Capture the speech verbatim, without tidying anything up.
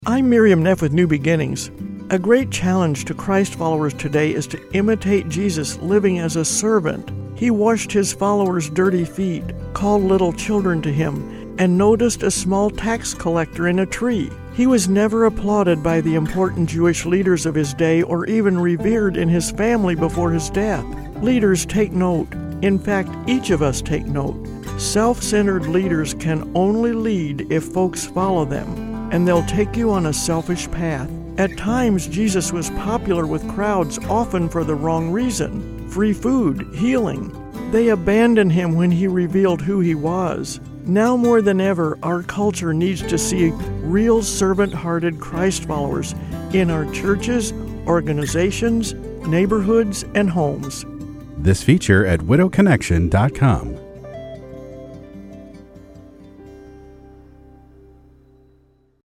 I'm Miriam Neff with New Beginnings. A great challenge to Christ followers today is to imitate Jesus living as a servant. He washed his followers' dirty feet, called little children to him, and noticed a small tax collector in a tree. He was never applauded by the important Jewish leaders of his day or even revered in his family before his death. Leaders, take note. In fact, each of us take note. Self-centered leaders can only lead if folks follow them, and they'll take you on a selfish path. At times, Jesus was popular with crowds, often for the wrong reason. Free food, healing. They abandoned him when he revealed who he was. Now more than ever, our culture needs to see real servant-hearted Christ followers in our churches, organizations, neighborhoods, and homes. This feature at widow connection dot com.